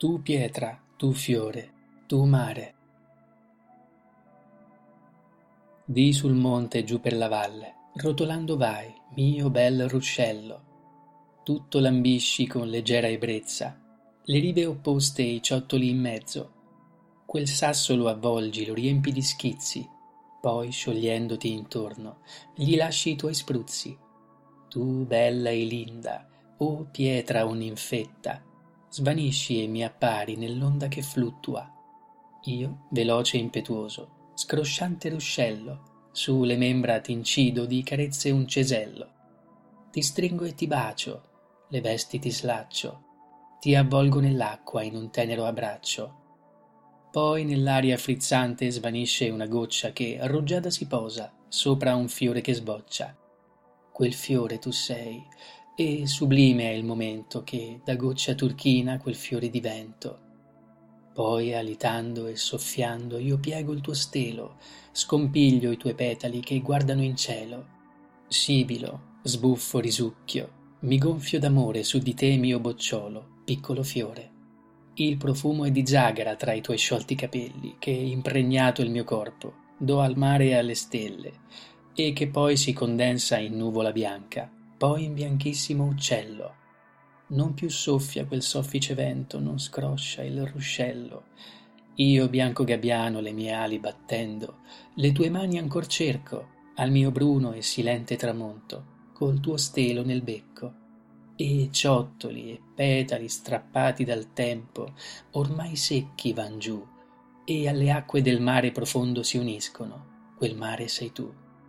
Tu pietra, tu fiore, tu mare. Di sul monte e giù per la valle, rotolando vai, mio bel ruscello. Tutto lambisci con leggera ebbrezza, le rive opposte e i ciottoli in mezzo. Quel sasso lo avvolgi, lo riempi di schizzi, poi sciogliendoti intorno, gli lasci i tuoi spruzzi. Tu bella e linda, o pietra o ninfetta, svanisci e mi appari nell'onda che fluttua. Io, veloce e impetuoso, scrosciante ruscello, su le membra t'incido di carezze un cesello. Ti stringo e ti bacio, le vesti ti slaccio, ti avvolgo nell'acqua in un tenero abbraccio. Poi nell'aria frizzante svanisce una goccia che, rugiada, si posa sopra un fiore che sboccia. Quel fiore tu sei, e sublime è il momento che da goccia turchina quel fiore divento. Poi alitando e soffiando io piego il tuo stelo, scompiglio i tuoi petali che guardano in cielo. Sibilo, sbuffo, risucchio, mi gonfio d'amore su di te mio bocciolo, piccolo fiore. Il profumo è di zagara tra i tuoi sciolti capelli che, impregnato il mio corpo, do al mare e alle stelle, e che poi si condensa in nuvola bianca, poi in bianchissimo uccello. Non più soffia quel soffice vento, non scroscia il ruscello. Io, bianco gabbiano, le mie ali battendo, le tue mani ancor cerco, al mio bruno e silente tramonto, col tuo stelo nel becco. E ciottoli e petali strappati dal tempo, ormai secchi van giù, e alle acque del mare profondo si uniscono, quel mare sei tu.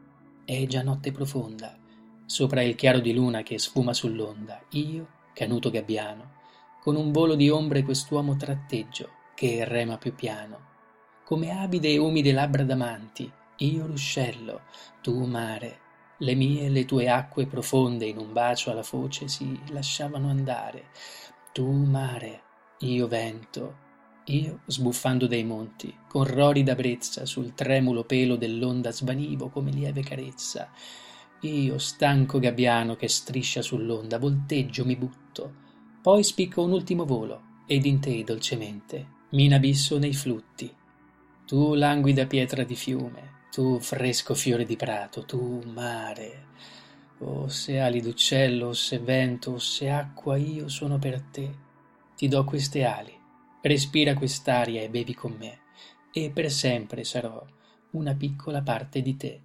È già notte profonda, sopra il chiaro di luna che sfuma sull'onda, io, canuto gabbiano, con un volo di ombre quest'uomo tratteggio, che rema più piano. Come abide e umide labbra d'amanti, io ruscello, tu mare, le mie e le tue acque profonde in un bacio alla foce si lasciavano andare. Tu mare, io vento, io sbuffando dai monti, con rorida brezza sul tremulo pelo dell'onda svanivo come lieve carezza. Io, stanco gabbiano che striscia sull'onda, volteggio, mi butto, poi spicco un ultimo volo, ed in te, dolcemente, mi inabisso nei flutti. Tu languida pietra di fiume, tu fresco fiore di prato, tu mare. Oh, se ali d'uccello, o se vento, o se acqua, io sono per te. Ti do queste ali, respira quest'aria e bevi con me, e per sempre sarò una piccola parte di te.